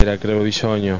era credo bisogno.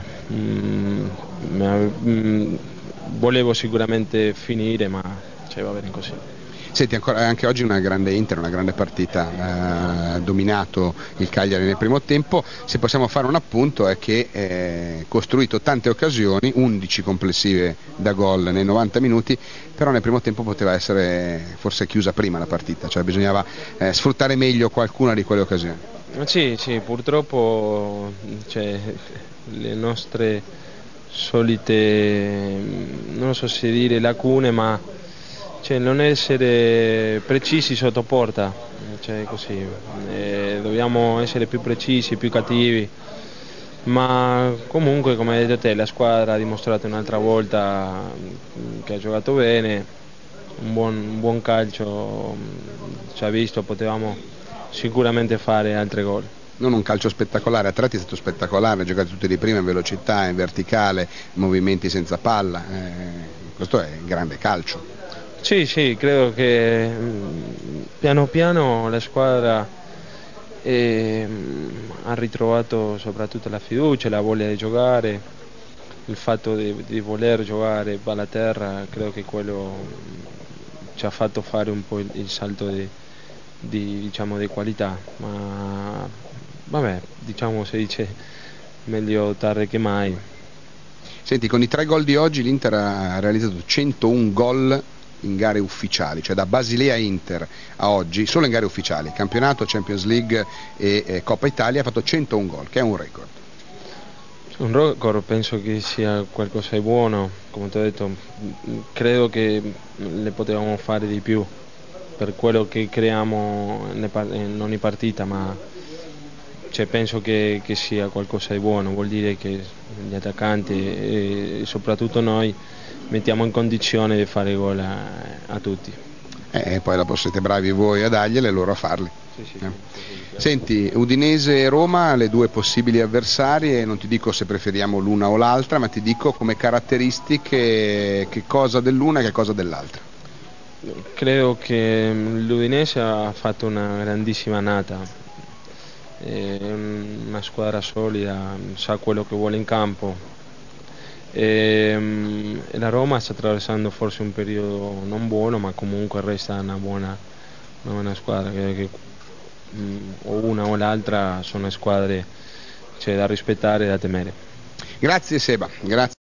Volevo sicuramente finire, ma va bene così. Senti, anche oggi una grande Inter, una grande partita, dominato il Cagliari nel primo tempo. Se possiamo fare un appunto è che costruito tante occasioni, 11 complessive da gol nei 90 minuti, però nel primo tempo poteva essere forse chiusa prima la partita, cioè bisognava sfruttare meglio qualcuna di quelle occasioni. Sì, purtroppo le nostre solite, non so se dire lacune, ma non essere precisi sotto porta, così. Dobbiamo essere più precisi, più cattivi, ma comunque come hai detto te la squadra ha dimostrato un'altra volta che ha giocato bene, un buon calcio, ci ha visto, potevamo sicuramente fare altri gol. Non un calcio spettacolare, a tratti è stato spettacolare, giocate tutti di prima in velocità, in verticale, movimenti senza palla, questo è grande calcio. Sì, credo che piano piano la squadra ha ritrovato soprattutto la fiducia, la voglia di giocare, il fatto di voler giocare palla a terra, credo che quello ci ha fatto fare un po' il salto diciamo, di qualità, ma vabbè, diciamo si dice meglio tardi che mai. Senti, con i 3 gol di oggi l'Inter ha realizzato 101 gol in gare ufficiali, cioè da Basilea-Inter a oggi, solo in gare ufficiali, campionato, Champions League e Coppa Italia, ha fatto 101 gol, che è un record. Un record penso che sia qualcosa di buono, come ti ho detto, credo che le potevamo fare di più per quello che creiamo in ogni partita, ma penso che sia qualcosa di buono, vuol dire che gli attaccanti e soprattutto noi mettiamo in condizione di fare gol a tutti. E poi dopo siete bravi voi a dargliele e loro a farli. Sì. Senti, Udinese-Roma, le due possibili avversarie, non ti dico se preferiamo l'una o l'altra, ma ti dico come caratteristiche che cosa dell'una e che cosa dell'altra. Credo che l'Udinese ha fatto una grandissima annata, è una squadra solida, sa quello che vuole in campo. La Roma sta attraversando forse un periodo non buono, ma comunque resta una buona squadra. Credo che o una o l'altra sono squadre da rispettare e da temere. Grazie Seba, grazie.